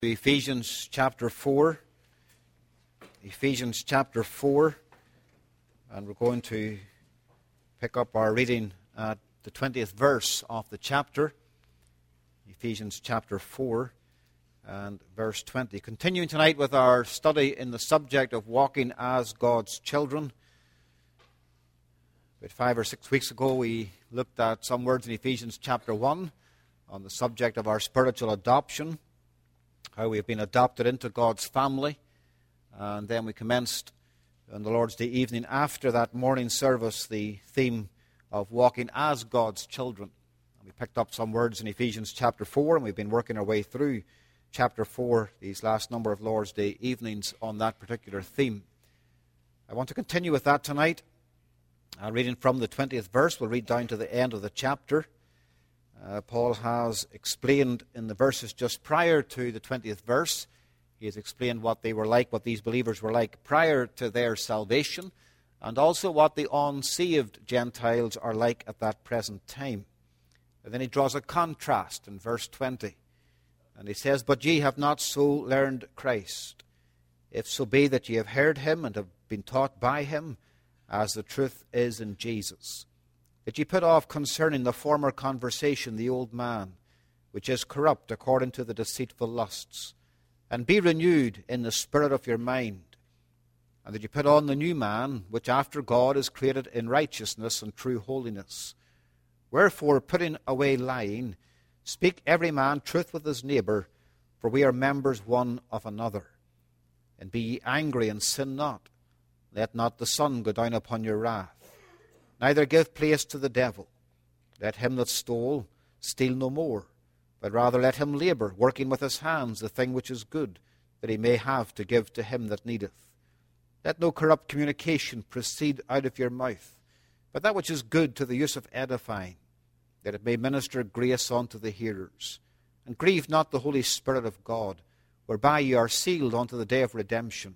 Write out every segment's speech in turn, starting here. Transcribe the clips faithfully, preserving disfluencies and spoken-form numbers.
Ephesians chapter four. Ephesians chapter four. And we're going to pick up our reading at the twentieth verse of the chapter. Ephesians chapter four and verse twenty. Continuing tonight with our study in the subject of walking as God's children. About five or six weeks ago we looked at some words in Ephesians chapter one on the subject of our spiritual adoption, how we have been adopted into God's family. And then we commenced on the Lord's Day evening after that morning service the theme of walking as God's children. And we picked up some words in Ephesians chapter four, and we've been working our way through chapter four these last number of Lord's Day evenings on that particular theme. I want to continue with that tonight. Uh, reading from the twentieth verse, we'll read down to the end of the chapter. Uh, Paul has explained in the verses just prior to the twentieth verse, he has explained what they were like, what these believers were like prior to their salvation, and also what the unsaved Gentiles are like at that present time. And then he draws a contrast in verse twenty. And he says, "But ye have not so learned Christ, if so be that ye have heard him and have been taught by him, as the truth is in Jesus. That ye put off concerning the former conversation the old man, which is corrupt according to the deceitful lusts, and be renewed in the spirit of your mind, and that ye put on the new man, which after God is created in righteousness and true holiness. Wherefore, putting away lying, speak every man truth with his neighbour, for we are members one of another. And be ye angry and sin not. Let not the sun go down upon your wrath. Neither give place to the devil. Let him that stole steal no more, but rather let him labour, working with his hands the thing which is good, that he may have to give to him that needeth. Let no corrupt communication proceed out of your mouth, but that which is good to the use of edifying, that it may minister grace unto the hearers. And grieve not the Holy Spirit of God, whereby ye are sealed unto the day of redemption.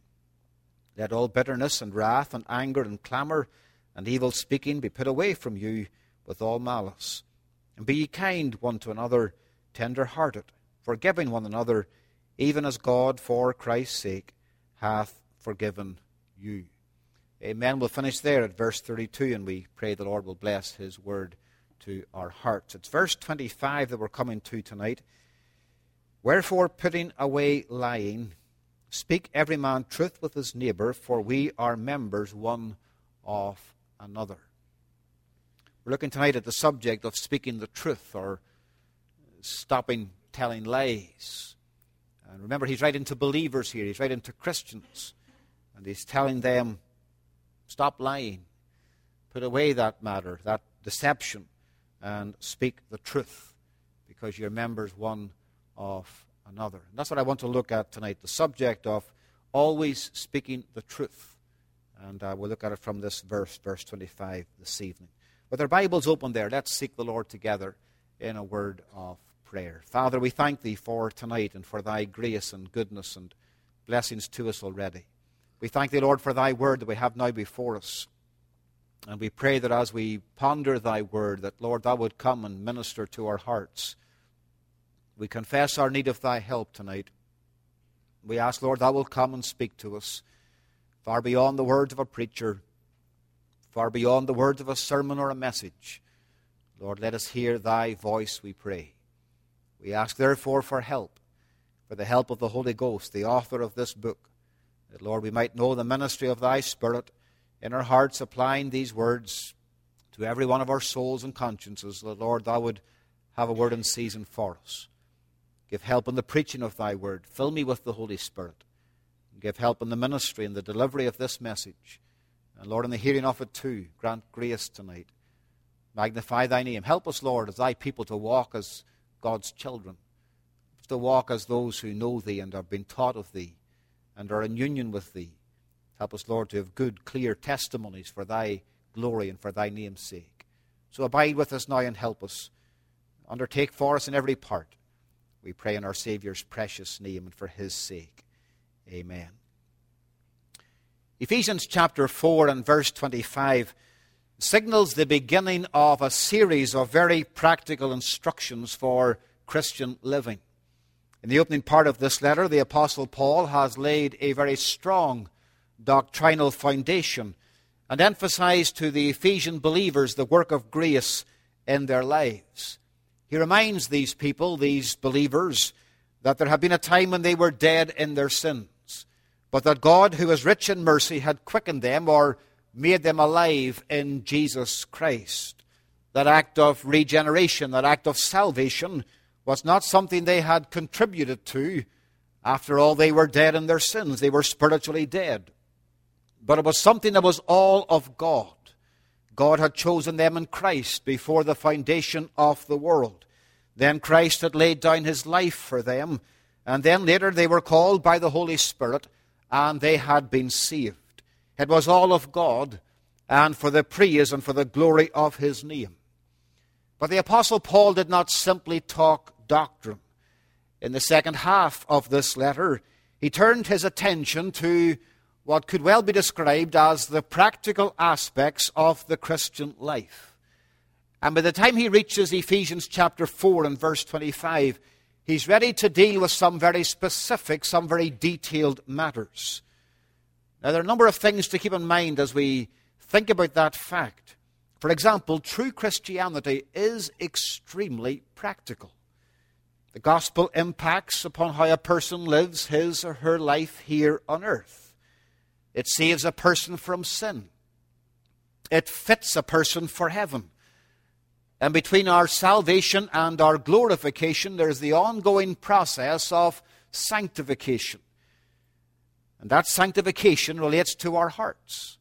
Let all bitterness and wrath and anger and clamour and evil speaking be put away from you with all malice. And be ye kind one to another, tender-hearted, forgiving one another, even as God for Christ's sake hath forgiven you." Amen. We'll finish there at verse thirty-two, and we pray the Lord will bless his word to our hearts. It's verse twenty-five that we're coming to tonight. "Wherefore, putting away lying, speak every man truth with his neighbour, for we are members one of another." We're looking tonight at the subject of speaking the truth, or stopping telling lies. And remember, he's writing to believers here. He's writing to Christians. And he's telling them, stop lying. Put away that matter, that deception, and speak the truth, because you're members one of another. And that's what I want to look at tonight, the subject of always speaking the truth. And uh, we'll look at it from this verse, verse twenty-five, this evening. With our Bibles open there, let's seek the Lord together in a word of prayer. Father, we thank thee for tonight and for thy grace and goodness and blessings to us already. We thank thee, Lord, for thy word that we have now before us. And we pray that as we ponder thy word, that, Lord, thou would come and minister to our hearts. We confess our need of thy help tonight. We ask, Lord, thou wilt come and speak to us, far beyond the words of a preacher, far beyond the words of a sermon or a message. Lord, let us hear thy voice, we pray. We ask, therefore, for help, for the help of the Holy Ghost, the author of this book, that, Lord, we might know the ministry of thy Spirit in our hearts, applying these words to every one of our souls and consciences, that, Lord, thou would have a word in season for us. Give help in the preaching of thy word. Fill me with the Holy Spirit. And give help in the ministry and the delivery of this message. And, Lord, in the hearing of it too, grant grace tonight. Magnify thy name. Help us, Lord, as thy people to walk as God's children, to walk as those who know thee and have been taught of thee and are in union with thee. Help us, Lord, to have good, clear testimonies for thy glory and for thy name's sake. So abide with us now and help us. Undertake for us in every part. We pray in our Saviour's precious name and for his sake. Amen. Ephesians chapter four and verse twenty-five signals the beginning of a series of very practical instructions for Christian living. In the opening part of this letter, the Apostle Paul has laid a very strong doctrinal foundation and emphasized to the Ephesian believers the work of grace in their lives. He reminds these people, these believers, that there had been a time when they were dead in their sins, but that God, who is rich in mercy, had quickened them or made them alive in Jesus Christ. That act of regeneration, that act of salvation, was not something they had contributed to. After all, they were dead in their sins. They were spiritually dead. But it was something that was all of God. God had chosen them in Christ before the foundation of the world. Then Christ had laid down his life for them. And then later they were called by the Holy Spirit, and they had been saved. It was all of God, and for the praise and for the glory of his name. But the Apostle Paul did not simply talk doctrine. In the second half of this letter, he turned his attention to what could well be described as the practical aspects of the Christian life. And by the time he reaches Ephesians chapter four and verse twenty-five, he's ready to deal with some very specific, some very detailed matters. Now, there are a number of things to keep in mind as we think about that fact. For example, true Christianity is extremely practical. The gospel impacts upon how a person lives his or her life here on earth. It saves a person from sin. It fits a person for heaven. And between our salvation and our glorification, there's the ongoing process of sanctification. And that sanctification relates to our hearts.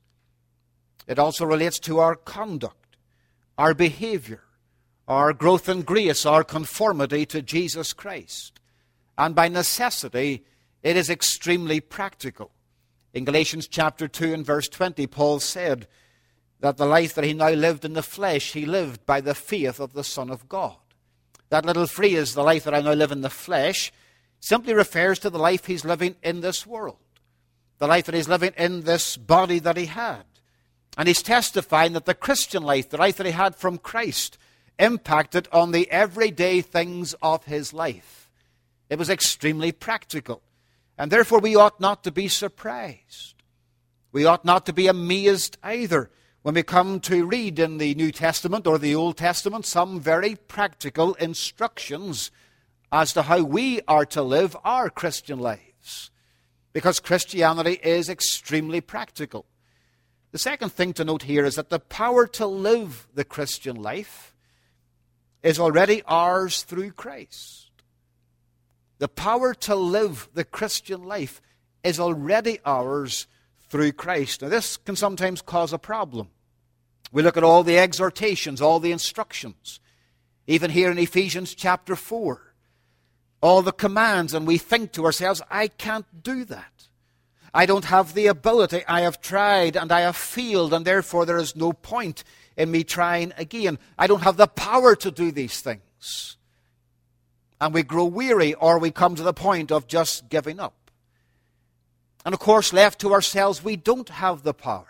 It also relates to our conduct, our behavior, our growth in grace, our conformity to Jesus Christ. And by necessity, it is extremely practical. In Galatians chapter two and verse twenty, Paul said that the life that he now lived in the flesh, he lived by the faith of the Son of God. That little phrase, the life that I now live in the flesh, simply refers to the life he's living in this world. The life that he's living in this body that he had. And he's testifying that the Christian life, the life that he had from Christ, impacted on the everyday things of his life. It was extremely practical. And therefore we ought not to be surprised. We ought not to be amazed either when we come to read in the New Testament or the Old Testament some very practical instructions as to how we are to live our Christian lives. Because Christianity is extremely practical. The second thing to note here is that the power to live the Christian life is already ours through Christ. The power to live the Christian life is already ours through Christ. Now, this can sometimes cause a problem. We look at all the exhortations, all the instructions, even here in Ephesians chapter four, all the commands, and we think to ourselves, I can't do that. I don't have the ability. I have tried and I have failed, and therefore there is no point in me trying again. I don't have the power to do these things. And we grow weary, or we come to the point of just giving up. And of course, left to ourselves, we don't have the power.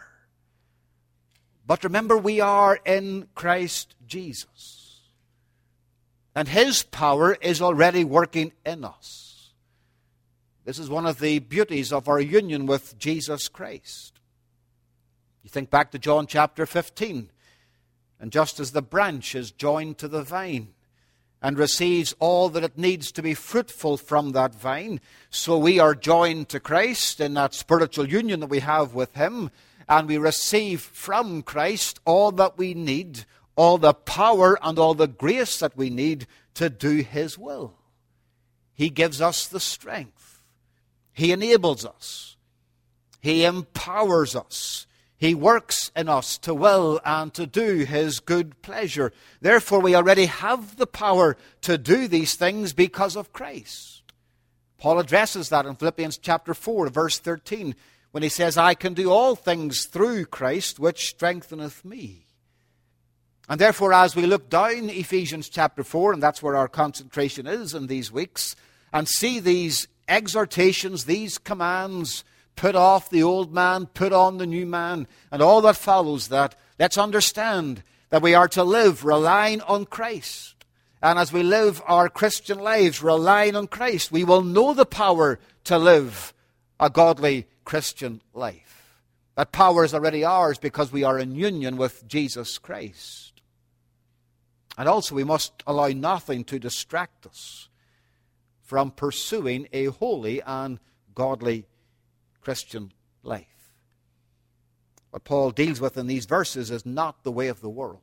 But remember, we are in Christ Jesus. And his power is already working in us. This is one of the beauties of our union with Jesus Christ. You think back to John chapter fifteen. And just as the branch is joined to the vine and receives all that it needs to be fruitful from that vine, so we are joined to Christ in that spiritual union that we have with him, and we receive from Christ all that we need, all the power and all the grace that we need to do his will. He gives us the strength. He enables us. He empowers us. He works in us to will and to do his good pleasure. Therefore, we already have the power to do these things because of Christ. Paul addresses that in Philippians chapter four, verse thirteen, when he says, I can do all things through Christ, which strengtheneth me. And therefore, as we look down Ephesians chapter four, and that's where our concentration is in these weeks, and see these exhortations, these commands, put off the old man, put on the new man, and all that follows that, let's understand that we are to live relying on Christ. And as we live our Christian lives relying on Christ, we will know the power to live a godly Christian life. That power is already ours because we are in union with Jesus Christ. And also we must allow nothing to distract us from pursuing a holy and godly Christian life. What Paul deals with in these verses is not the way of the world.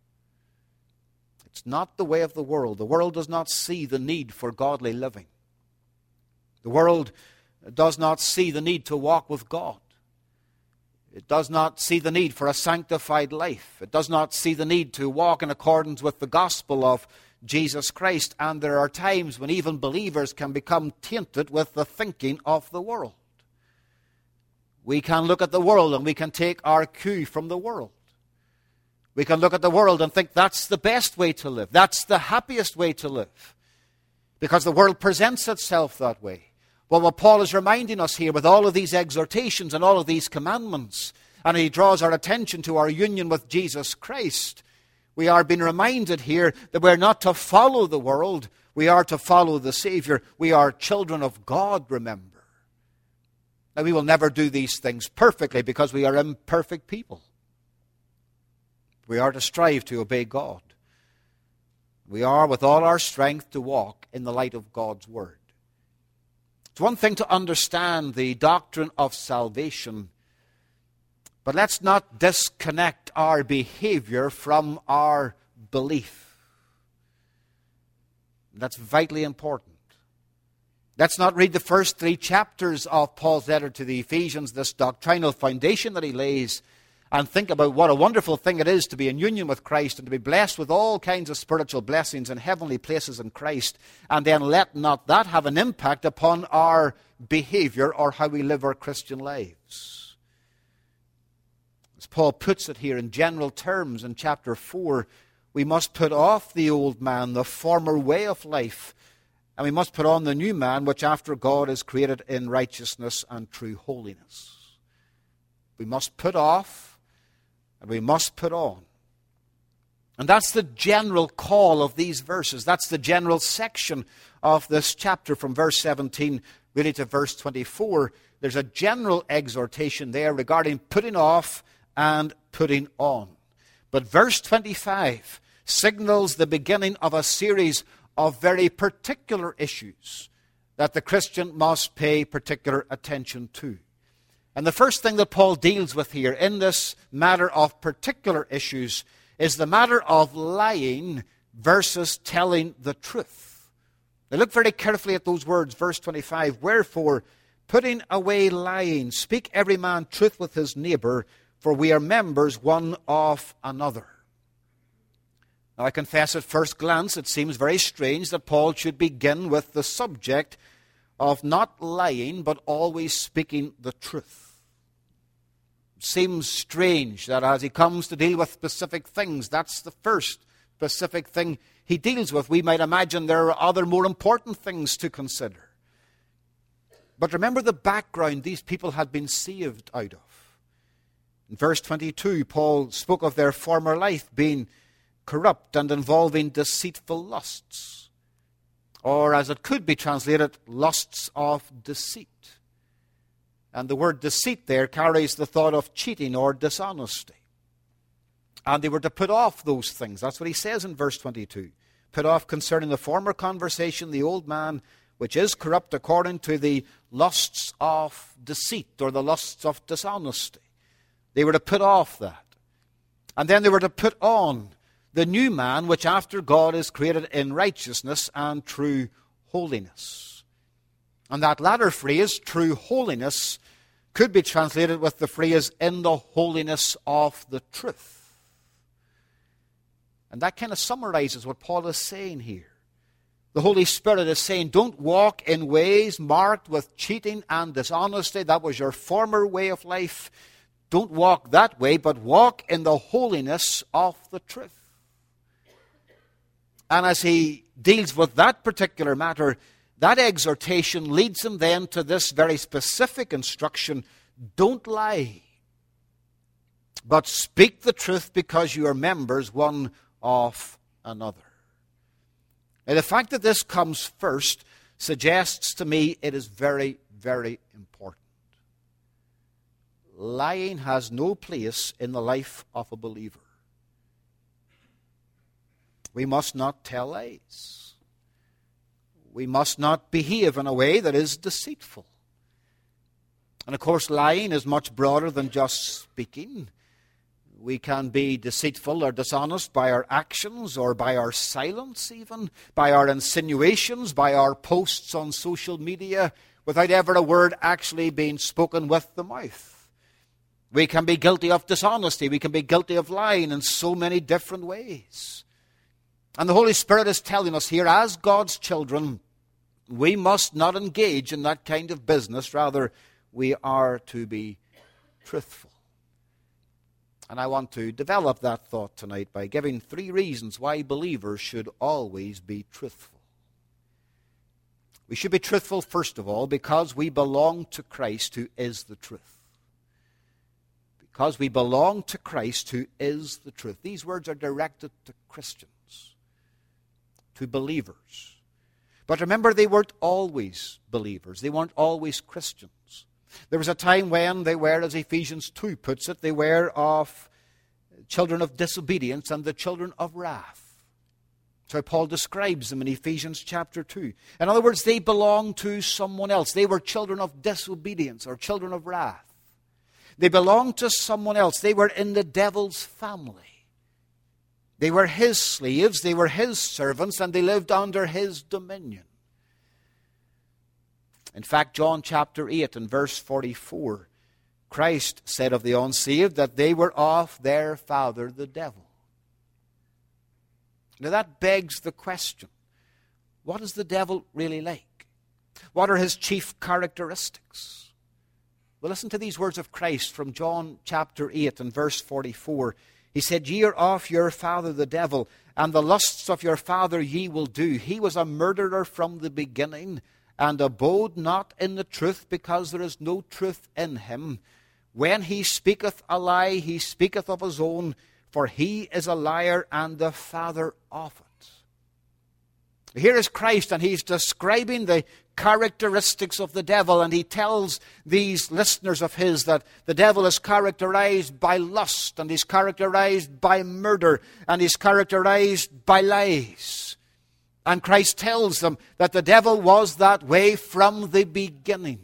It's not the way of the world. The world does not see the need for godly living. The world does not see the need to walk with God. It does not see the need for a sanctified life. It does not see the need to walk in accordance with the gospel of Jesus Christ. And there are times when even believers can become tainted with the thinking of the world. We can look at the world and we can take our cue from the world. We can look at the world and think that's the best way to live. That's the happiest way to live. Because the world presents itself that way. Well, what Paul is reminding us here with all of these exhortations and all of these commandments, and he draws our attention to our union with Jesus Christ, we are being reminded here that we're not to follow the world. We are to follow the Savior. We are children of God, remember. Now, we will never do these things perfectly because we are imperfect people. We are to strive to obey God. We are, with all our strength, to walk in the light of God's Word. It's one thing to understand the doctrine of salvation, but let's not disconnect our behavior from our belief. That's vitally important. Let's not read the first three chapters of Paul's letter to the Ephesians, this doctrinal foundation that he lays, and think about what a wonderful thing it is to be in union with Christ and to be blessed with all kinds of spiritual blessings in heavenly places in Christ. And then let not that have an impact upon our behavior or how we live our Christian lives. As Paul puts it here in general terms in chapter four, we must put off the old man, the former way of life, and we must put on the new man, which after God is created in righteousness and true holiness. We must put off and we must put on. And that's the general call of these verses. That's the general section of this chapter from verse seventeen really to verse twenty-four. There's a general exhortation there regarding putting off and putting on. But verse twenty-five signals the beginning of a series of very particular issues that the Christian must pay particular attention to. And the first thing that Paul deals with here in this matter of particular issues is the matter of lying versus telling the truth. Now look very carefully at those words, verse twenty-five. Wherefore, putting away lying, speak every man truth with his neighbor, for we are members one of another. Now I confess at first glance it seems very strange that Paul should begin with the subject of not lying, but always speaking the truth. It seems strange that as he comes to deal with specific things, that's the first specific thing he deals with. We might imagine there are other more important things to consider. But remember the background these people had been saved out of. In verse twenty-two, Paul spoke of their former life being corrupt and involving deceitful lusts. Or as it could be translated, lusts of deceit. And the word deceit there carries the thought of cheating or dishonesty. And they were to put off those things. That's what he says in verse twenty-two. Put off concerning the former conversation the old man, which is corrupt according to the lusts of deceit or the lusts of dishonesty. They were to put off that. And then they were to put on the new man, which after God is created in righteousness and true holiness. And that latter phrase, true holiness, could be translated with the phrase, in the holiness of the truth. And that kind of summarizes what Paul is saying here. The Holy Spirit is saying, don't walk in ways marked with cheating and dishonesty. That was your former way of life. Don't walk that way, but walk in the holiness of the truth. And as he deals with that particular matter, that exhortation leads him then to this very specific instruction: don't lie, but speak the truth because you are members one of another. Now, the fact that this comes first suggests to me it is very, very important. Lying has no place in the life of a believer. We must not tell lies. We must not behave in a way that is deceitful. And of course, lying is much broader than just speaking. We can be deceitful or dishonest by our actions or by our silence even, by our insinuations, by our posts on social media, without ever a word actually being spoken with the mouth. We can be guilty of dishonesty. We can be guilty of lying in so many different ways. And the Holy Spirit is telling us here, as God's children, we must not engage in that kind of business. Rather, we are to be truthful. And I want to develop that thought tonight by giving three reasons why believers should always be truthful. We should be truthful, first of all, because we belong to Christ, who is the truth. Because we belong to Christ, who is the truth. These words are directed to Christians, to believers. But remember, they weren't always believers. They weren't always Christians. There was a time when they were, as Ephesians two puts it, they were of children of disobedience and the children of wrath. That's how Paul describes them in Ephesians chapter two. In other words, they belonged to someone else. They were children of disobedience or children of wrath. They belonged to someone else. They were in the devil's family. They were his slaves, they were his servants, and they lived under his dominion. In fact, John chapter eight and verse forty-four, Christ said of the unsaved that they were of their father the devil. Now that begs the question, what is the devil really like? What are his chief characteristics? Well, listen to these words of Christ from John chapter eight and verse forty-four. He said, "Ye are of your father the devil, and the lusts of your father ye will do. He was a murderer from the beginning, and abode not in the truth, because there is no truth in him. When he speaketh a lie, he speaketh of his own, for he is a liar and the father of it." Here is Christ, and he's describing the characteristics of the devil, and he tells these listeners of his that the devil is characterized by lust, and he's characterized by murder, and he's characterized by lies. And Christ tells them that the devil was that way from the beginning.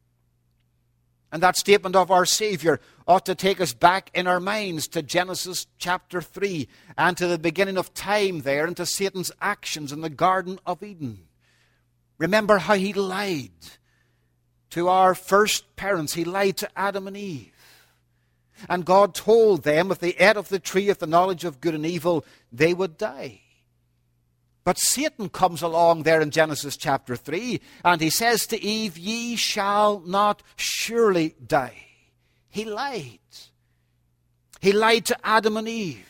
And that statement of our Savior ought to take us back in our minds to Genesis chapter three and to the beginning of time there and to Satan's actions in the Garden of Eden. Remember how he lied to our first parents. He lied to Adam and Eve. And God told them if they ate of the tree of the knowledge of good and evil, they would die. But Satan comes along there in Genesis chapter three, and he says to Eve, "Ye shall not surely die." He lied. He lied to Adam and Eve.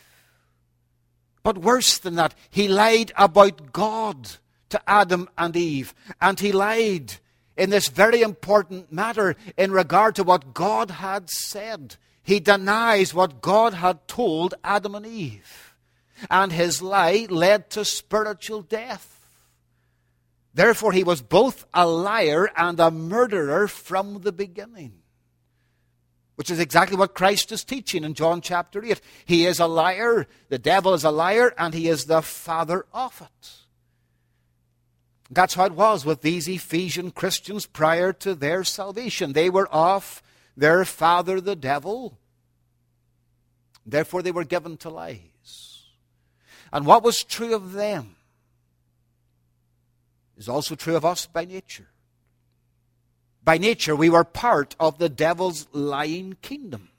But worse than that, he lied about God to Adam and Eve. And he lied in this very important matter in regard to what God had said. He denies what God had told Adam and Eve. And his lie led to spiritual death. Therefore, he was both a liar and a murderer from the beginning. Which is exactly what Christ is teaching in John chapter eight. He is a liar, the devil is a liar, and he is the father of it. That's how it was with these Ephesian Christians prior to their salvation. They were of their father the devil. Therefore, they were given to lies. And what was true of them is also true of us by nature. By nature, we were part of the devil's lying kingdom.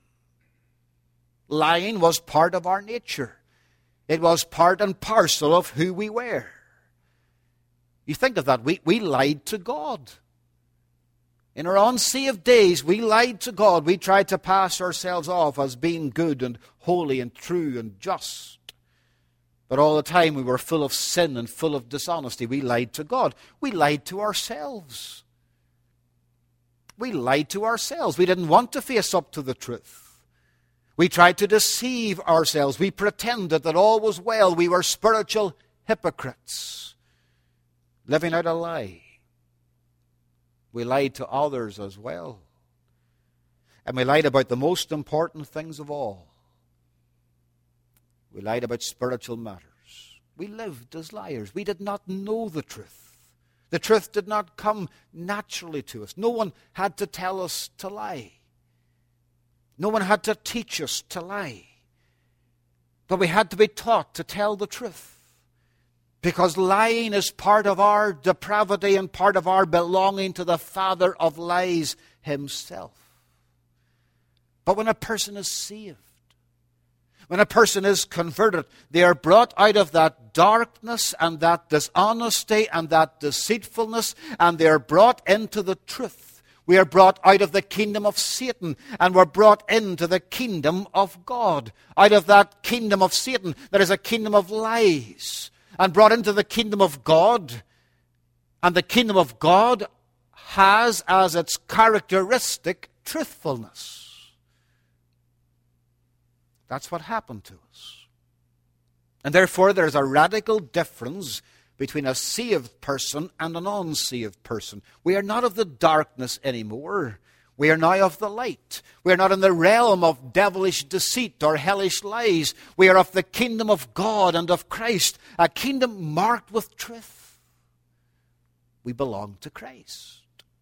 Lying was part of our nature. It was part and parcel of who we were. You think of that. We, we lied to God. In our unsaved days, we lied to God. We tried to pass ourselves off as being good and holy and true and just. But all the time we were full of sin and full of dishonesty. We lied to God. We lied to ourselves. We lied to ourselves. We didn't want to face up to the truth. We tried to deceive ourselves. We pretended that all was well. We were spiritual hypocrites. living out a lie. We lied to others as well. And we lied about the most important things of all. We lied about spiritual matters. We lived as liars. We did not know the truth. The truth did not come naturally to us. No one had to tell us to lie. No one had to teach us to lie. But we had to be taught to tell the truth. Because lying is part of our depravity and part of our belonging to the father of lies himself. But when a person is saved, when a person is converted, they are brought out of that darkness and that dishonesty and that deceitfulness, and they are brought into the truth. We are brought out of the kingdom of Satan, and we're brought into the kingdom of God. Out of that kingdom of Satan, there is a kingdom of lies, and brought into the kingdom of God. And the kingdom of God has as its characteristic truthfulness. That's what happened to us. And therefore there is a radical difference between a saved person and an unsaved person. We are not of the darkness anymore. We are now of the light. We are not in the realm of devilish deceit or hellish lies. We are of the kingdom of God and of Christ, a kingdom marked with truth. We belong to Christ.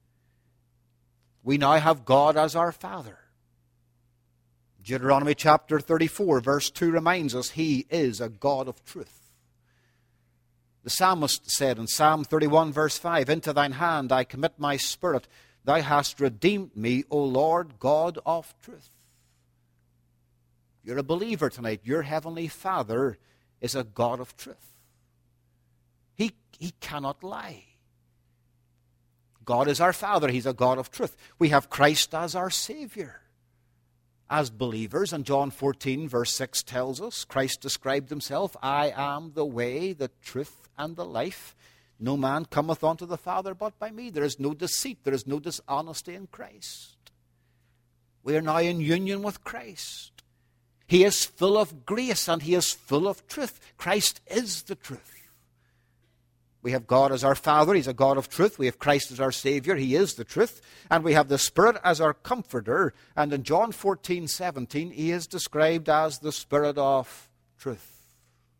We now have God as our Father. Deuteronomy chapter thirty-four, verse two reminds us He is a God of truth. The psalmist said in Psalm thirty-one, verse five, "Into thine hand I commit my spirit. Thou hast redeemed me, O Lord, God of truth." You're a believer tonight. Your heavenly Father is a God of truth. He, he cannot lie. God is our Father. He's a God of truth. We have Christ as our Savior. As believers, and John fourteen, verse six tells us, Christ described himself, "I am the way, the truth, and the life. No man cometh unto the Father but by me." There is no deceit, there is no dishonesty in Christ. We are now in union with Christ. He is full of grace and he is full of truth. Christ is the truth. We have God as our Father. He's a God of truth. We have Christ as our Savior. He is the truth. And we have the Spirit as our Comforter. And in John fourteen, seventeen, He is described as the Spirit of truth.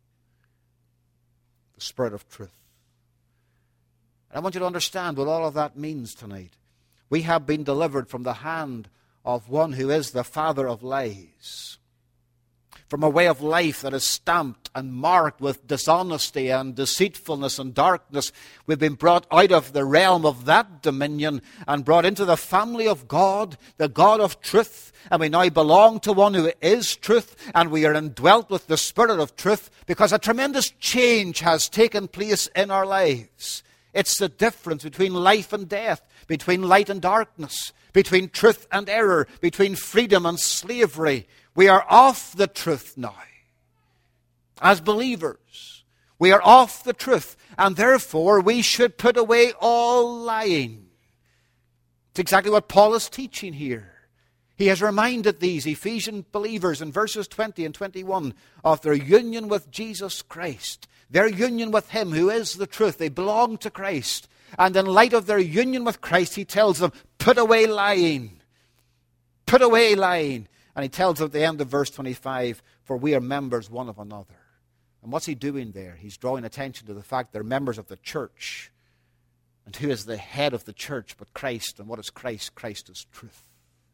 The Spirit of truth. And I want you to understand what all of that means tonight. We have been delivered from the hand of one who is the father of lies. From a way of life that is stamped and marked with dishonesty and deceitfulness and darkness. We've been brought out of the realm of that dominion and brought into the family of God, the God of truth. And we now belong to one who is truth, and we are indwelt with the Spirit of truth because a tremendous change has taken place in our lives. It's the difference between life and death, between light and darkness, between truth and error, between freedom and slavery. We are off the truth now. As believers, we are off the truth, and therefore we should put away all lying. It's exactly what Paul is teaching here. He has reminded these Ephesian believers in verses twenty and twenty-one of their union with Jesus Christ, their union with Him who is the truth. They belong to Christ. And in light of their union with Christ, he tells them, put away lying. Put away lying. And he tells them at the end of verse twenty-five, for we are members one of another. And what's he doing there? He's drawing attention to the fact they're members of the church. And who is the head of the church but Christ? And what is Christ? Christ is truth.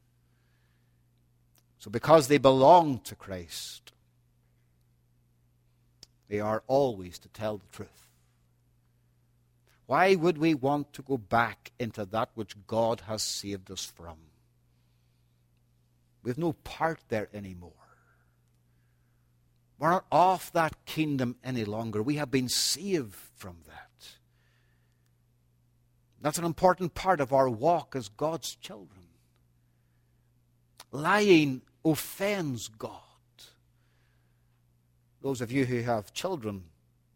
So because they belong to Christ, they are always to tell the truth. Why would we want to go back into that which God has saved us from? We have no part there anymore. We're not off that kingdom any longer. We have been saved from that. That's an important part of our walk as God's children. Lying offends God. Those of you who have children,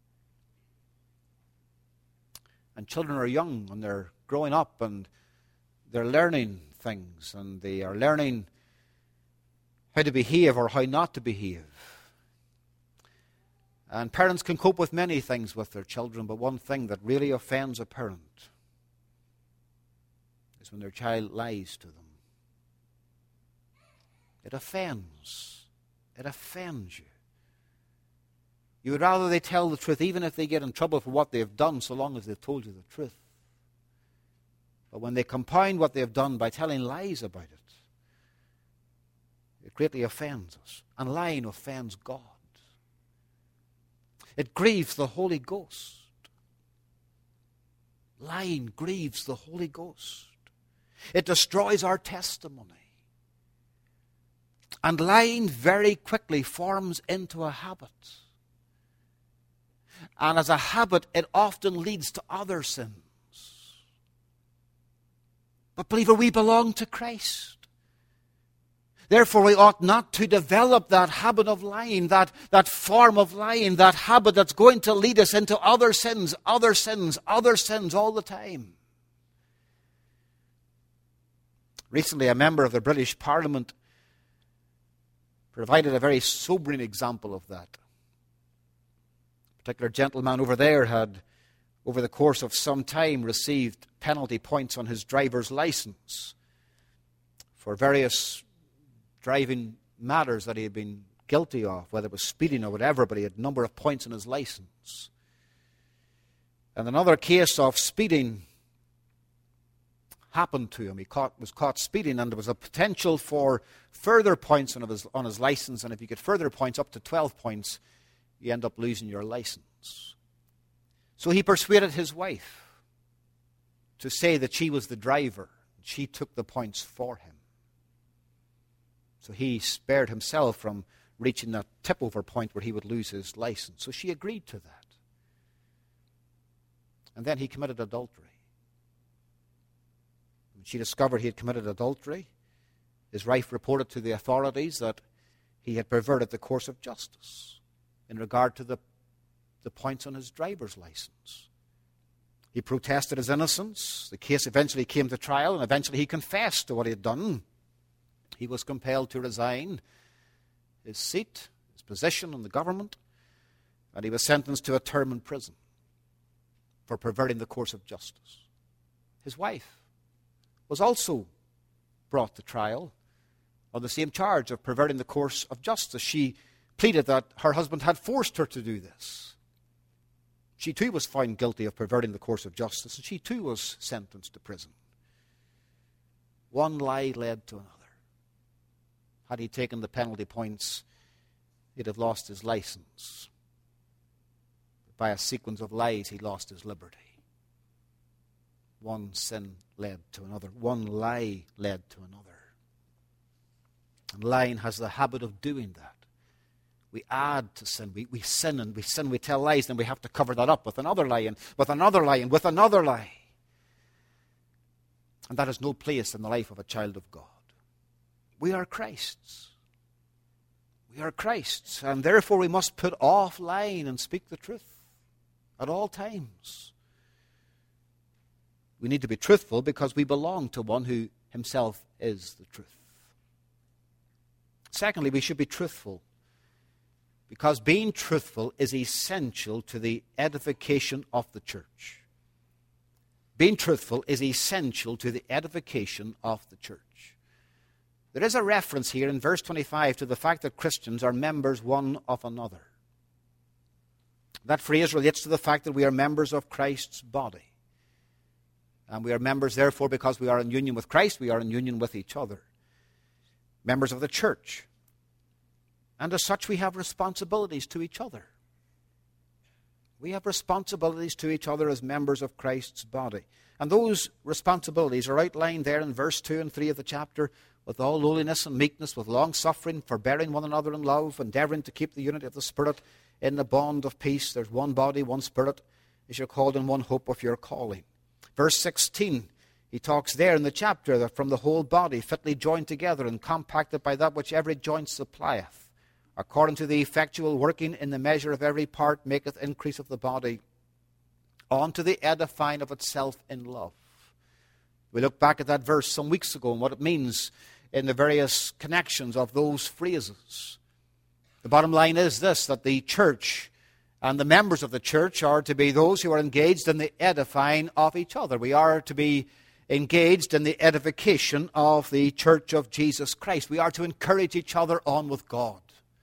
and children are young and they're growing up and they're learning things and they are learning how to behave or how not to behave. And parents can cope with many things with their children, but one thing that really offends a parent is when their child lies to them. It offends. It offends you. You would rather they tell the truth, even if they get in trouble for what they've done, so long as they've told you the truth. But when they compound what they've done by telling lies about it, it greatly offends us. And lying offends God. It grieves the Holy Ghost. Lying grieves the Holy Ghost. It destroys our testimony. And lying very quickly forms into a habit. And as a habit, it often leads to other sins. But believer, we belong to Christ. Therefore, we ought not to develop that habit of lying, that, that form of lying, that habit that's going to lead us into other sins, other sins, other sins all the time. Recently, a member of the British Parliament provided a very sobering example of that. A particular gentleman over there had, over the course of some time, received penalty points on his driver's license for various driving matters that he had been guilty of, whether it was speeding or whatever, but he had a number of points on his license. And another case of speeding happened to him. He caught, was caught speeding, and there was a potential for further points on his, on his license, and if you get further points, up to twelve points, you end up losing your license. So he persuaded his wife to say that she was the driver. She took the points for him. So he spared himself from reaching that tip-over point where he would lose his license. So she agreed to that. And then he committed adultery. When she discovered he had committed adultery, his wife reported to the authorities that he had perverted the course of justice in regard to the, the points on his driver's license. He protested his innocence. The case eventually came to trial, and eventually he confessed to what he had done. He was compelled to resign his seat, his position in the government, and he was sentenced to a term in prison for perverting the course of justice. His wife was also brought to trial on the same charge of perverting the course of justice. She pleaded that her husband had forced her to do this. She too was found guilty of perverting the course of justice, and she too was sentenced to prison. One lie led to another. Had he taken the penalty points, he'd have lost his license. But by a sequence of lies, he lost his liberty. One sin led to another. One lie led to another. And lying has the habit of doing that. We add to sin. We, we sin and we sin. We tell lies, then we have to cover that up with another lie and with another lie and with another lie. And that has no place in the life of a child of God. We are Christ's. We are Christ's. And therefore we must put off lying and speak the truth at all times. We need to be truthful because we belong to one who himself is the truth. Secondly, we should be truthful because being truthful is essential to the edification of the church. Being truthful is essential to the edification of the church. There is a reference here in verse twenty-five to the fact that Christians are members one of another. That phrase relates to the fact that we are members of Christ's body. And we are members, therefore, because we are in union with Christ, we are in union with each other. Members of the church. And as such, we have responsibilities to each other. We have responsibilities to each other as members of Christ's body. And those responsibilities are outlined there in verse two and three of the chapter, with all lowliness and meekness, with long-suffering, forbearing one another in love, endeavoring to keep the unity of the Spirit in the bond of peace. There's one body, one Spirit, as you're called in one hope of your calling. Verse sixteen, he talks there in the chapter that from the whole body, fitly joined together and compacted by that which every joint supplieth, according to the effectual working in the measure of every part, maketh increase of the body, unto the edifying of itself in love. We looked back at that verse some weeks ago and what it means in the various connections of those phrases. The bottom line is this, that the church And the members of the church are to be those who are engaged in the edifying of each other. We are to be engaged in the edification of the church of Jesus Christ. We are to encourage each other on with God.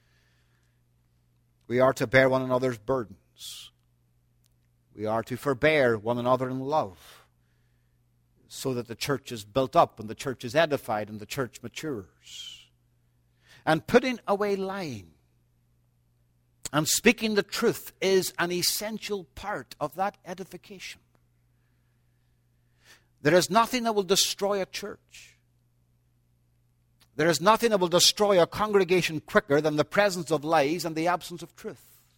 We are to bear one another's burdens. We are to forbear one another in love, so that the church is built up and the church is edified and the church matures. And putting away lying and speaking the truth is an essential part of that edification. There is nothing that will destroy a church. There is nothing that will destroy a congregation quicker than the presence of lies and the absence of truth.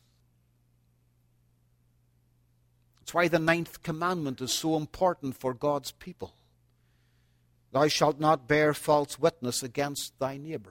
That's why the ninth commandment is so important for God's people. Thou shalt not bear false witness against thy neighbor.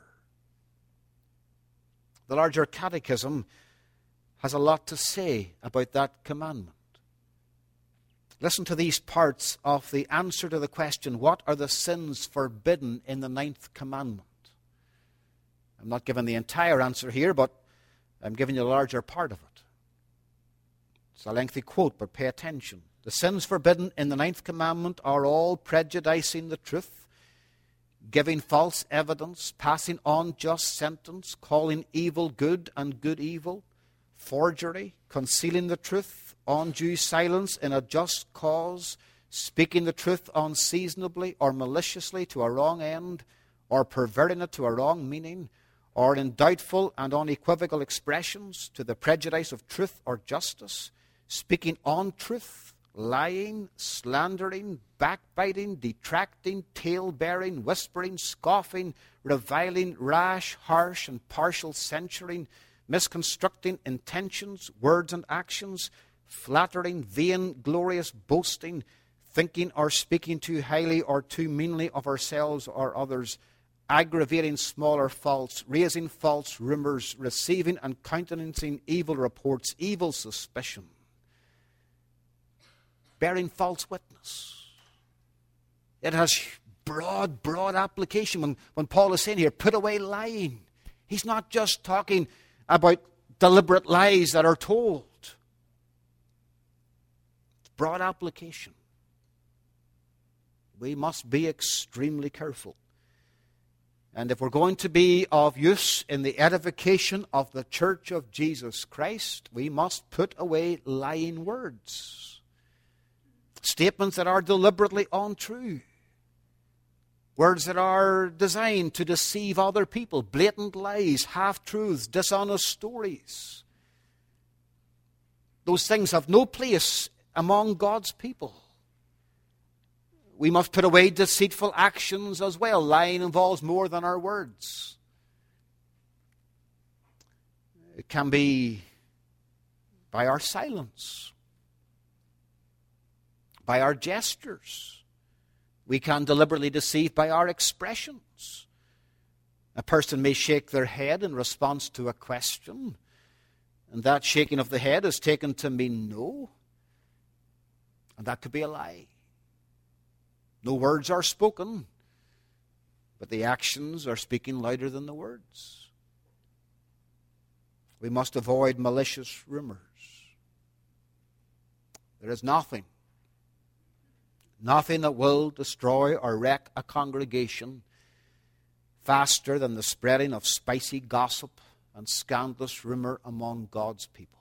The larger catechism has a lot to say about that commandment. Listen to these parts of the answer to the question, what are the sins forbidden in the ninth commandment? I'm not giving the entire answer here, but I'm giving you a larger part of it. It's a lengthy quote, but pay attention. The sins forbidden in the ninth commandment are all prejudicing the truth, giving false evidence, passing unjust sentence, calling evil good and good evil, forgery, concealing the truth, undue silence in a just cause, speaking the truth unseasonably or maliciously to a wrong end, or perverting it to a wrong meaning, or in doubtful and unequivocal expressions to the prejudice of truth or justice, speaking untruth, lying, slandering, backbiting, detracting, tale-bearing, whispering, scoffing, reviling, rash, harsh, and partial censuring, misconstructing intentions, words, and actions, flattering, vain, glorious boasting, thinking or speaking too highly or too meanly of ourselves or others, aggravating smaller faults, raising false rumors, receiving and countenancing evil reports, evil suspicion, bearing false witness. It has broad, broad application. When, when Paul is saying here, put away lying, he's not just talking about deliberate lies that are told. Broad application. We must be extremely careful. And if we're going to be of use in the edification of the church of Jesus Christ, we must put away lying words. Statements that are deliberately untrue. Words that are designed to deceive other people. Blatant lies, half-truths, dishonest stories. Those things have no place among God's people. We must put away deceitful actions as well. Lying involves more than our words. It can be by our silence, by our gestures. We can deliberately deceive by our expressions. A person may shake their head in response to a question, and that shaking of the head is taken to mean no. And that could be a lie. No words are spoken, but the actions are speaking louder than the words. We must avoid malicious rumors. There is nothing, nothing that will destroy or wreck a congregation faster than the spreading of spicy gossip and scandalous rumor among God's people.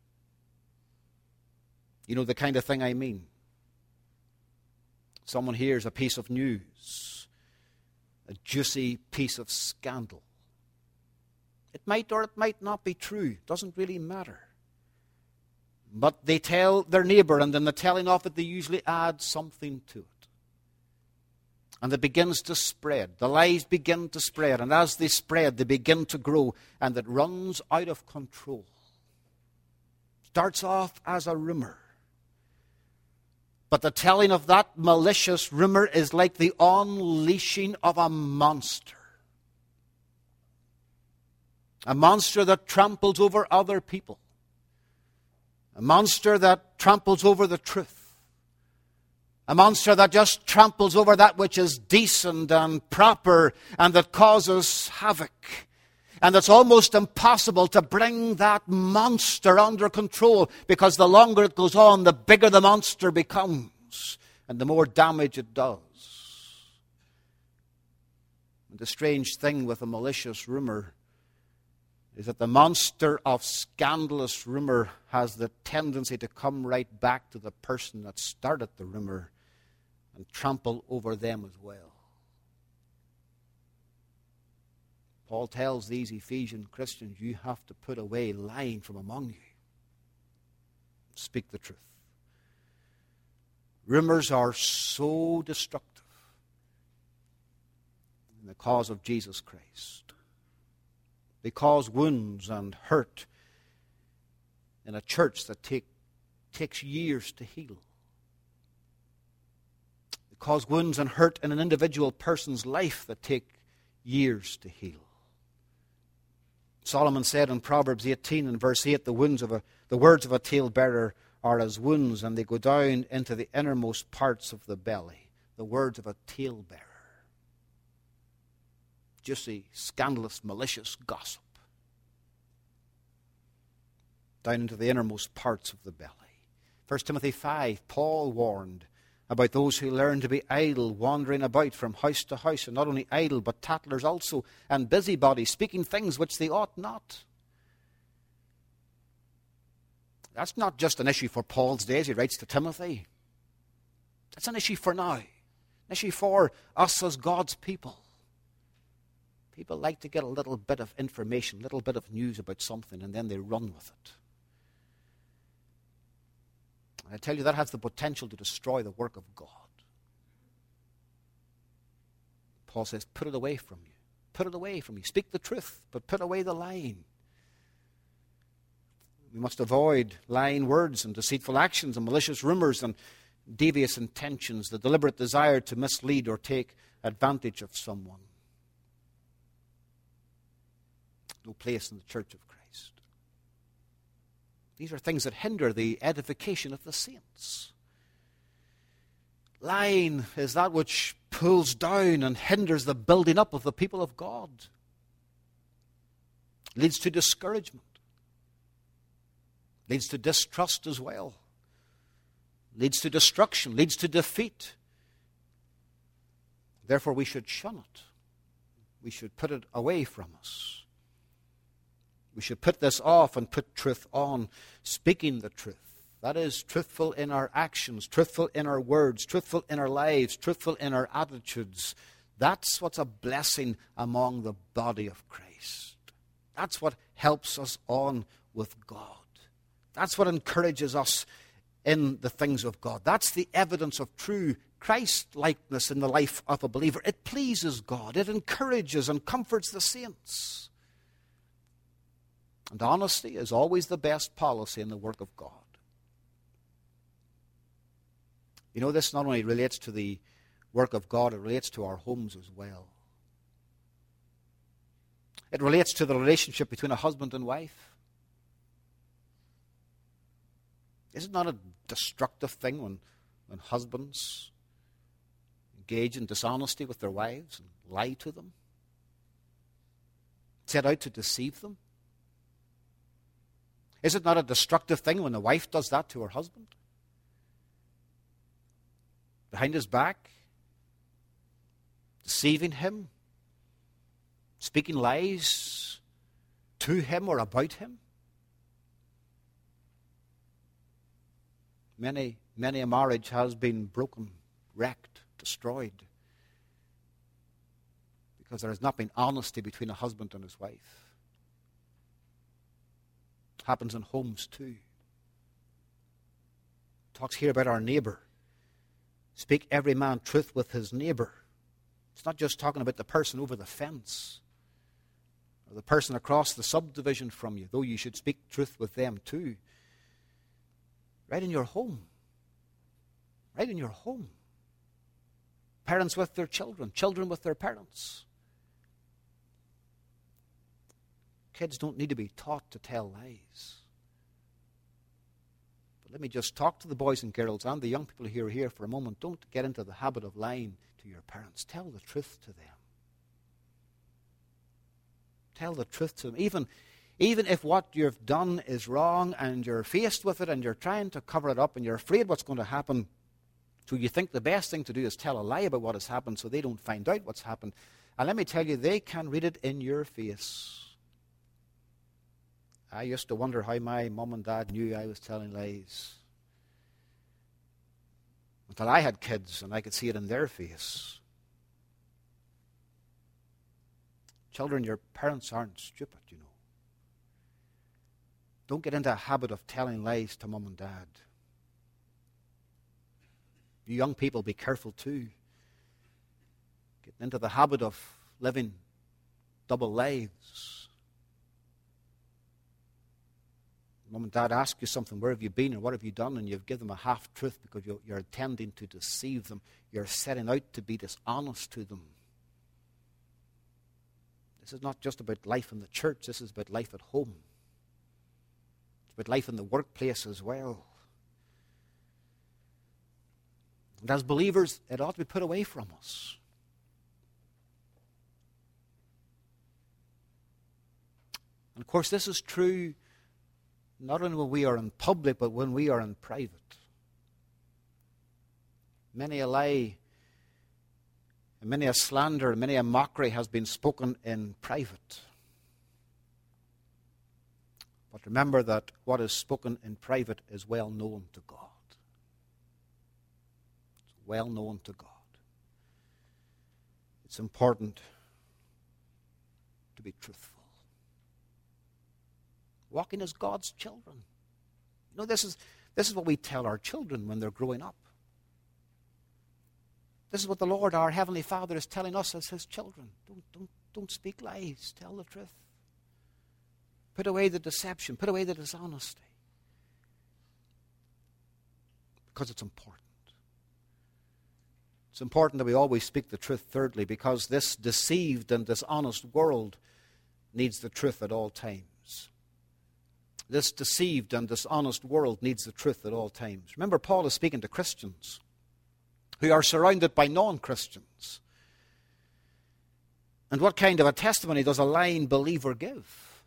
You know the kind of thing I mean. Someone hears a piece of news, a juicy piece of scandal. It might or it might not be true. It doesn't really matter. But they tell their neighbor, and in the telling of it, they usually add something to it. And it begins to spread. The lies begin to spread. And as they spread, they begin to grow. And it runs out of control. Starts off as a rumor. But the telling of that malicious rumor is like the unleashing of a monster. A monster that tramples over other people. A monster that tramples over the truth. A monster that just tramples over that which is decent and proper and that causes havoc. And it's almost impossible to bring that monster under control, because the longer it goes on, the bigger the monster becomes and the more damage it does. And the strange thing with a malicious rumor is that the monster of scandalous rumor has the tendency to come right back to the person that started the rumor and trample over them as well. Paul tells these Ephesian Christians, you have to put away lying from among you. Speak the truth. Rumors are so destructive in the cause of Jesus Christ. They cause wounds and hurt in a church that take, takes years to heal. They cause wounds and hurt in an individual person's life that take years to heal. Solomon said in Proverbs eighteen and verse eight, the wounds of a, the words of a talebearer are as wounds, and they go down into the innermost parts of the belly. The words of a talebearer. Juicy, scandalous, malicious gossip. Down into the innermost parts of the belly. First Timothy five, Paul warned about those who learn to be idle, wandering about from house to house, and not only idle, but tattlers also, and busybodies, speaking things which they ought not. That's not just an issue for Paul's days, he writes to Timothy. That's an issue for now. An issue for us as God's people. People like to get a little bit of information, a little bit of news about something, and then they run with it. And I tell you, that has the potential to destroy the work of God. Paul says, put it away from you. Put it away from you. Speak the truth, but put away the lying. We must avoid lying words and deceitful actions and malicious rumors and devious intentions, the deliberate desire to mislead or take advantage of someone. No place in the church of Christ. These are things that hinder the edification of the saints. Lying is that which pulls down and hinders the building up of the people of God. Leads to discouragement. Leads to distrust as well. Leads to destruction. Leads to defeat. Therefore, we should shun it. We should put it away from us. We should put this off and put truth on, speaking the truth. That is, truthful in our actions, truthful in our words, truthful in our lives, truthful in our attitudes. That's what's a blessing among the body of Christ. That's what helps us on with God. That's what encourages us in the things of God. That's the evidence of true Christ-likeness in the life of a believer. It pleases God. It encourages and comforts the saints. And honesty is always the best policy in the work of God. You know, this not only relates to the work of God, it relates to our homes as well. It relates to the relationship between a husband and wife. Is it not a destructive thing when, when husbands engage in dishonesty with their wives and lie to them? Set out to deceive them? Is it not a destructive thing when the wife does that to her husband? Behind his back? Deceiving him? Speaking lies to him or about him? Many, many a marriage has been broken, wrecked, destroyed, because there has not been honesty between a husband and his wife. Happens in homes too. Talks here about our neighbor. Speak every man truth with his neighbor. It's not just talking about the person over the fence or the person across the subdivision from you, though you should speak truth with them too. Right in your home. Right in your home. Parents with their children, children with their parents. Kids don't need to be taught to tell lies. But let me just talk to the boys and girls and the young people who are here for a moment. Don't get into the habit of lying to your parents. Tell the truth to them. Tell the truth to them. Even, even if what you've done is wrong and you're faced with it and you're trying to cover it up and you're afraid what's going to happen, so you think the best thing to do is tell a lie about what has happened so they don't find out what's happened. And let me tell you, they can read it in your face. I used to wonder how my mum and dad knew I was telling lies. Until I had kids and I could see it in their face. Children, your parents aren't stupid, you know. Don't get into a habit of telling lies to mum and dad. You young people, be careful too. Getting into the habit of living double lives. Mum and dad ask you something, where have you been and what have you done? And you give them a half-truth because you're, you're intending to deceive them. You're setting out to be dishonest to them. This is not just about life in the church. This is about life at home. It's about life in the workplace as well. And as believers, it ought to be put away from us. And of course, this is true not only when we are in public, but when we are in private. Many a lie, and many a slander, and many a mockery has been spoken in private. But remember that what is spoken in private is well known to God. It's well known to God. It's important to be truthful. Walking as God's children. You know, this is, this is what we tell our children when they're growing up. This is what the Lord, our Heavenly Father, is telling us as His children. Don't, don't, don't speak lies. Tell the truth. Put away the deception. Put away the dishonesty. Because it's important. It's important that we always speak the truth, thirdly, because this deceived and dishonest world needs the truth at all times. This deceived and dishonest world needs the truth at all times. Remember, Paul is speaking to Christians who are surrounded by non-Christians. And what kind of a testimony does a lying believer give?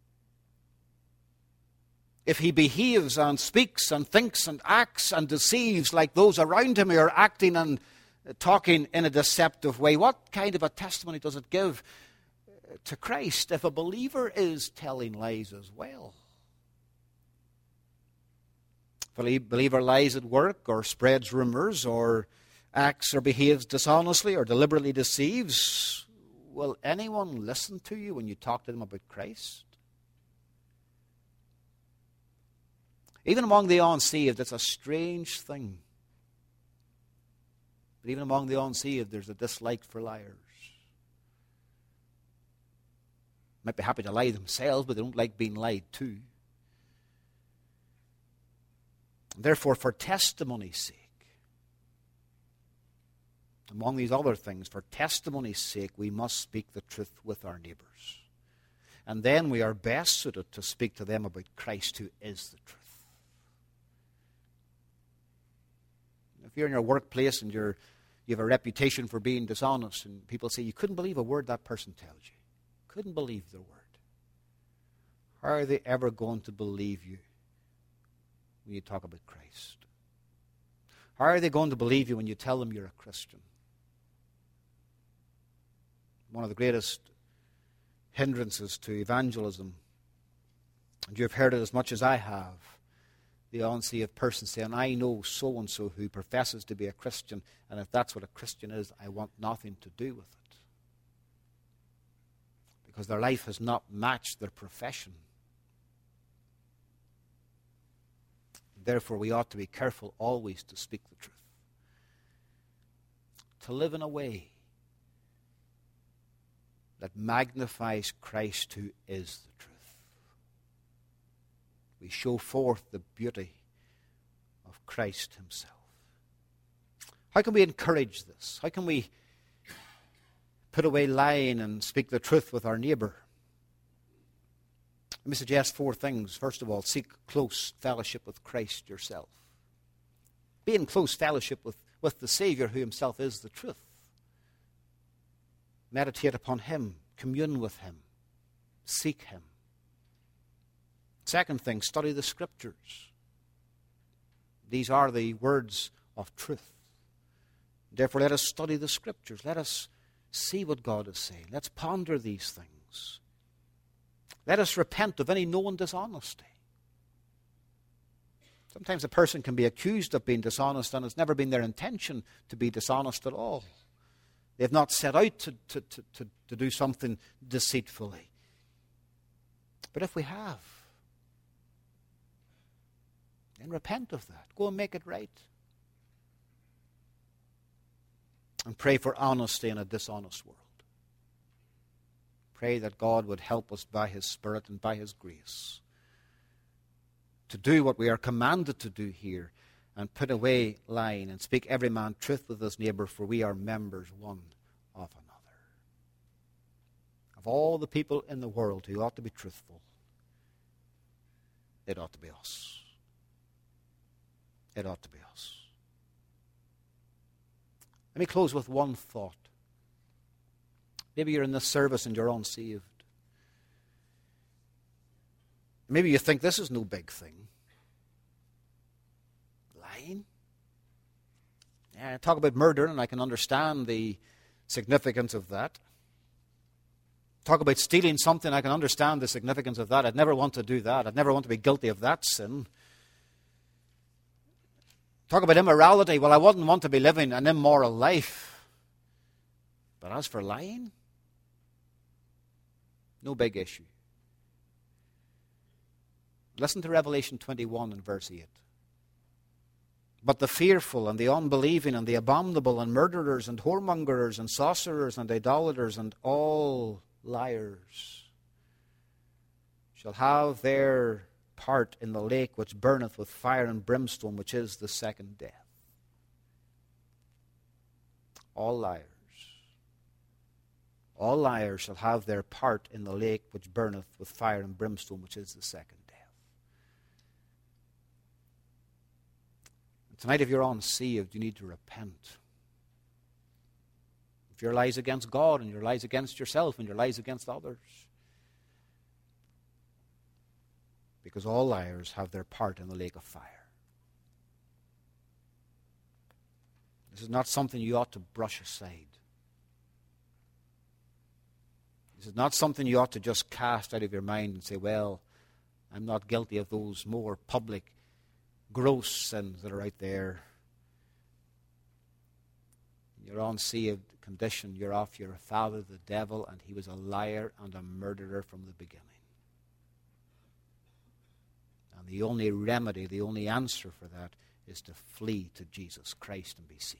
If he behaves and speaks and thinks and acts and deceives like those around him who are acting and talking in a deceptive way, what kind of a testimony does it give to Christ if a believer is telling lies as well? If a believer lies at work or spreads rumors or acts or behaves dishonestly or deliberately deceives, will anyone listen to you when you talk to them about Christ? Even among the unsaved, it's a strange thing. But even among the unsaved, there's a dislike for liars. Might be happy to lie themselves, but they don't like being lied to. Therefore, for testimony's sake, among these other things, for testimony's sake, we must speak the truth with our neighbours. And then we are best suited to speak to them about Christ, who is the truth. If you're in your workplace and you're, you have a reputation for being dishonest, and people say, you couldn't believe a word that person tells you. Couldn't believe their word. How are they ever going to believe you when you talk about Christ? How are they going to believe you when you tell them you're a Christian? One of the greatest hindrances to evangelism, and you've heard it as much as I have, the unsaved person saying, I know so-and-so who professes to be a Christian, and if that's what a Christian is, I want nothing to do with it. Because their life has not matched their profession. Therefore, we ought to be careful always to speak the truth. To live in a way that magnifies Christ, who is the truth. We show forth the beauty of Christ Himself. How can we encourage this? How can we put away lying and speak the truth with our neighbour? Let me suggest four things. First of all, seek close fellowship with Christ yourself. Be in close fellowship with, with the Saviour, who Himself is the truth. Meditate upon Him. Commune with Him. Seek him. Second thing, study the Scriptures. These are the words of truth. Therefore, let us study the Scriptures. Let us see what God is saying. Let's ponder these things. Let us repent of any known dishonesty. Sometimes a person can be accused of being dishonest and it's never been their intention to be dishonest at all. They've not set out to, to, to, to, to do something deceitfully. But if we have, then repent of that. Go and make it right. And pray for honesty in a dishonest world. Pray that God would help us by his Spirit and by his grace to do what we are commanded to do here and put away lying and speak every man truth with his neighbor, for we are members one of another. Of all the people in the world who ought to be truthful, it ought to be us. It ought to be us. Let me close with one thought. Maybe you're in this service and you're unsaved. Maybe you think this is no big thing. Lying? Yeah, talk about murder and I can understand the significance of that. Talk about stealing something, I can understand the significance of that. I'd never want to do that. I'd never want to be guilty of that sin. Talk about immorality. Well, I wouldn't want to be living an immoral life. But as for lying, no big issue. Listen to Revelation twenty-one and verse eight. But the fearful and the unbelieving and the abominable and murderers and whoremongers and sorcerers and idolaters and all liars shall have their part in the lake which burneth with fire and brimstone, which is the second death. All liars. All liars shall have their part in the lake which burneth with fire and brimstone, which is the second death. And tonight, if you're unsaved, you need to repent. If your lies against God and your lies against yourself and your lies against others. Because all liars have their part in the lake of fire. This is not something you ought to brush aside. This is not something you ought to just cast out of your mind and say, well, I'm not guilty of those more public, gross sins that are out there. You're unsaved condition, you're off your father, the devil, and he was a liar and a murderer from the beginning. And the only remedy, the only answer for that is to flee to Jesus Christ and be saved.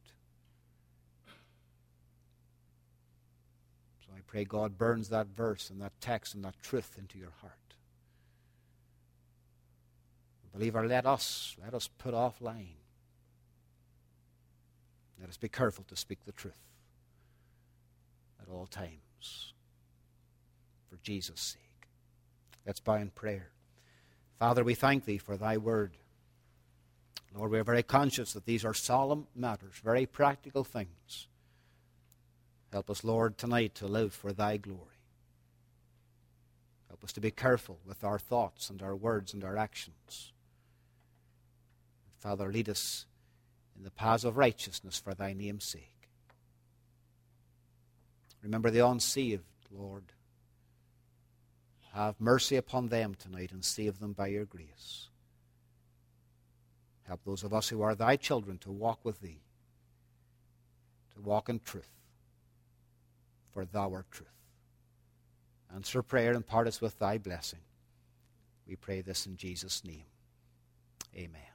So I pray God burns that verse and that text and that truth into your heart. Believer, let us, let us put off lying. Let us be careful to speak the truth at all times for Jesus' sake. Let's bow in prayer. Father, we thank thee for thy word. Lord, we are very conscious that these are solemn matters, very practical things. Help us, Lord, tonight to live for thy glory. Help us to be careful with our thoughts and our words and our actions. Father, lead us in the paths of righteousness for thy name's sake. Remember the unsaved, Lord. Have mercy upon them tonight and save them by your grace. Help those of us who are thy children to walk with thee, to walk in truth, for thou art truth. Answer prayer and part us with thy blessing. We pray this in Jesus' name. Amen.